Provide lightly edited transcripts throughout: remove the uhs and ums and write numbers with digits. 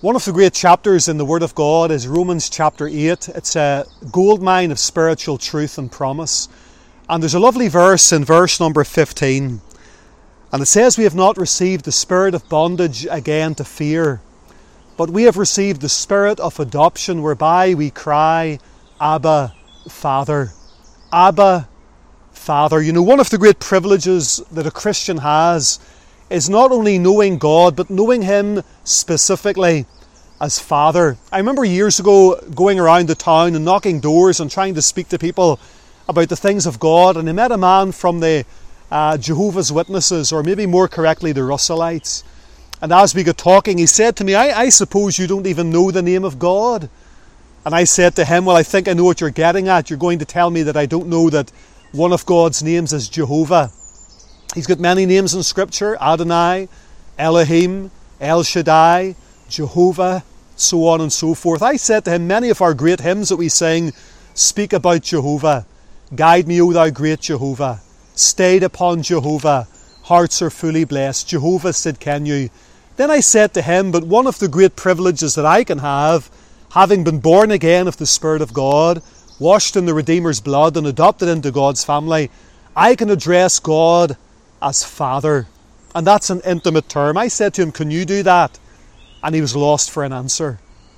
One of the great chapters in the Word of God is Romans chapter 8. It's a goldmine of spiritual truth and promise. And there's a lovely verse in verse number 15. And it says, "We have not received the spirit of bondage again to fear, but we have received the spirit of adoption, whereby we cry, Abba, Father." Abba, Father. You know, one of the great privileges that a Christian has is not only knowing God, but knowing Him specifically as Father. I remember years ago going around the town and knocking doors and trying to speak to people about the things of God, and I met a man from the Jehovah's Witnesses, or maybe more correctly the Russellites. And as we got talking, he said to me, I suppose you don't even know the name of God. And I said to him, well, I think I know what you're getting at. You're going to tell me that I don't know that one of God's names is Jehovah. He's got many names in Scripture: Adonai, Elohim, El Shaddai, Jehovah, so on and so forth. I said to him, many of our great hymns that we sing speak about Jehovah. Guide me, O thou great Jehovah. Stayed upon Jehovah, hearts are fully blessed. Jehovah Sidkenu. Then I said to him, but one of the great privileges that I can have, having been born again of the Spirit of God, washed in the Redeemer's blood and adopted into God's family, I can address God as Father. And that's an intimate term. I said to him, can you do that? And he was lost for an answer.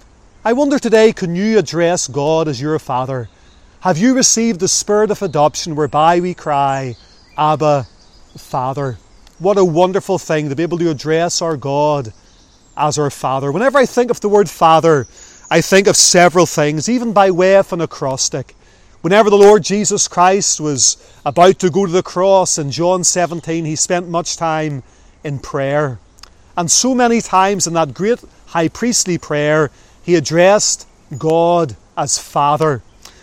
I wonder today, can you address God as your Father? Have you received the spirit of adoption, whereby we cry, Abba, Father? What a wonderful thing to be able to address our God as our Father. Whenever I think of the word Father, I think of several things, even by way of an acrostic. Whenever the Lord Jesus Christ was about to go to the cross in John 17, he spent much time in prayer. And so many times in that great high priestly prayer, he addressed God as Father.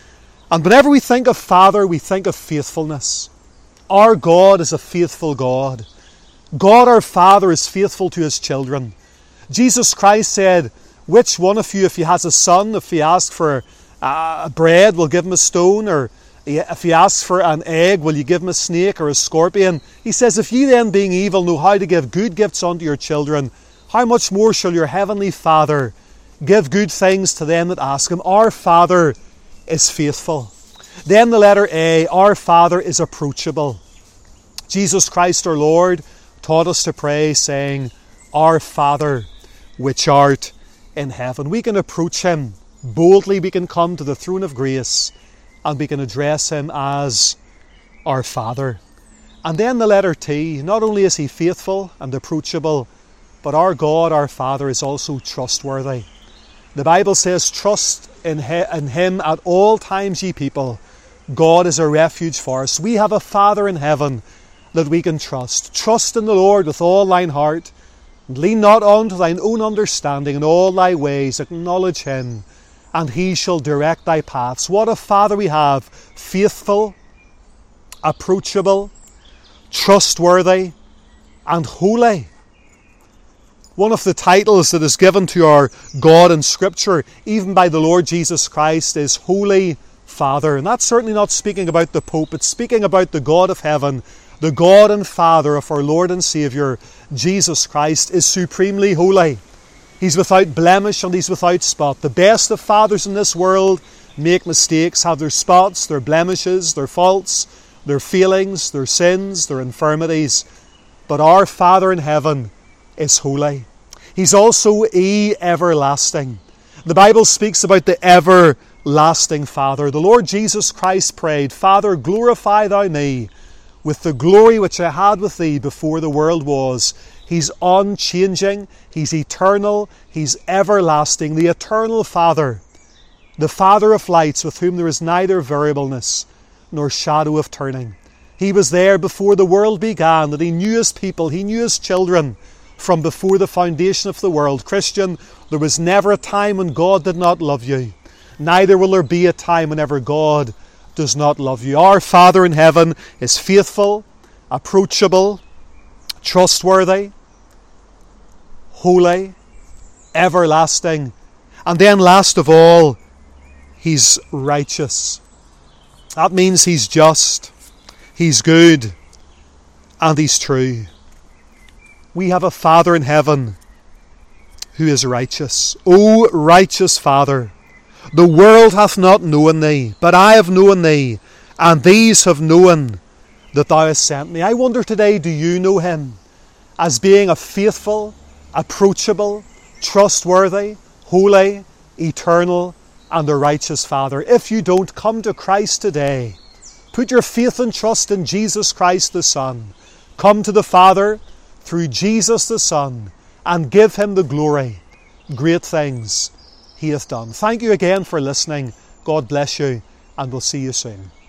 And whenever we think of Father, we think of faithfulness. Our God is a faithful God. God our Father is faithful to His children. Jesus Christ said, which one of you, if he has a son, if he asks for bread, will give him a stone? Or if he asks for an egg, will you give him a snake or a scorpion? He says, if ye then, being evil, know how to give good gifts unto your children, how much more shall your heavenly Father give good things to them that ask Him? Our Father is faithful. Then the letter A, our Father is approachable. Jesus Christ our Lord taught us to pray saying, Our Father which art in heaven. We can approach Him boldly. We can come to the throne of grace and we can address Him as our Father. And then the letter T, not only is He faithful and approachable, but our God, our Father, is also trustworthy. The Bible says, trust in Him at all times, ye people. God is a refuge for us. We have a Father in heaven that we can trust. Trust in the Lord with all thine heart, and lean not on to thine own understanding. In all thy ways acknowledge Him, and He shall direct thy paths. What a Father we have, faithful, approachable, trustworthy, and holy. One of the titles that is given to our God in Scripture, even by the Lord Jesus Christ, is Holy Father. And that's certainly not speaking about the Pope. It's speaking about the God of heaven. The God and Father of our Lord and Saviour, Jesus Christ, is supremely holy. He's without blemish and He's without spot. The best of fathers in this world make mistakes, have their spots, their blemishes, their faults, their failings, their sins, their infirmities. But our Father in heaven is holy. He's also everlasting. The Bible speaks about the everlasting Father. The Lord Jesus Christ prayed, Father, glorify Thou me with the glory which I had with Thee before the world was. He's unchanging, He's eternal, He's everlasting, the eternal Father, the Father of lights, with whom there is neither variableness nor shadow of turning. He was there before the world began, that He knew His people, He knew His children from before the foundation of the world. Christian, there was never a time when God did not love you. Neither will there be a time whenever God does not love you. Our Father in heaven is faithful, approachable, trustworthy, holy, everlasting, and then last of all, He's righteous. That means He's just, He's good, and He's true. We have a Father in heaven who is righteous. O righteous Father, the world hath not known thee, but I have known thee, and these have known that thou hast sent me. I wonder today, do you know him as being a faithful, approachable, trustworthy, holy, eternal, and a righteous Father? If you don't, come to Christ today. Put your faith and trust in Jesus Christ the Son. Come to the Father through Jesus the Son and give him the glory. Great things he hath done. Thank you again for listening. God bless you, and we'll see you soon.